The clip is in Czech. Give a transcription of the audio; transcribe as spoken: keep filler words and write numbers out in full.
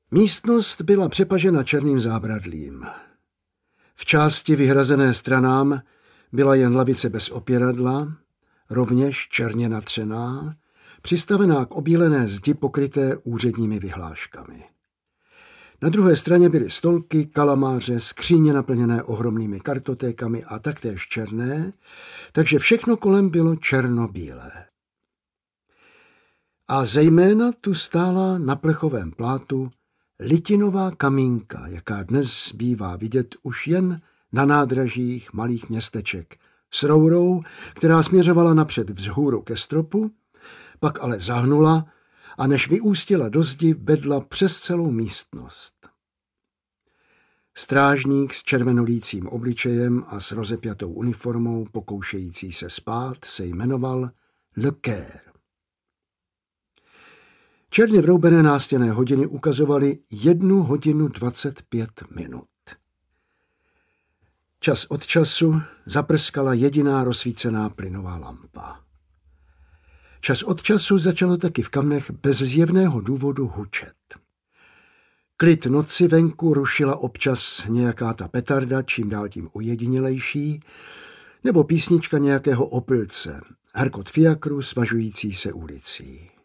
Místnost byla přepažena černým zábradlím. V části vyhrazené stranám byla jen lavice bez opěradla, rovněž černě natřená, přistavená k obílené zdi pokryté úředními vyhláškami. Na druhé straně byly stolky, kalamáře, skříně naplněné ohromnými kartotékami a taktéž černé, takže všechno kolem bylo černobílé. A zejména tu stála na plechovém plátu litinová kamínka, jaká dnes bývá vidět už jen na nádražích malých městeček, s rourou, která směřovala napřed vzhůru ke stropu, pak ale zahnula a než vyústila do zdi, vedla přes celou místnost. Strážník s červenolícím obličejem a s rozepjatou uniformou, pokoušející se spát, se jmenoval Le Caire. Černě vroubené nástěnné hodiny ukazovaly jednu hodinu dvacet pět minut. Čas od času zaprskala jediná rozsvícená plynová lampa. Čas od času začalo taky v kamnech bez zjevného důvodu hučet. Klid noci venku rušila občas nějaká ta petarda, čím dál tím ujedinělejší, nebo písnička nějakého opilce, hrkot fiakru svažující se ulicí.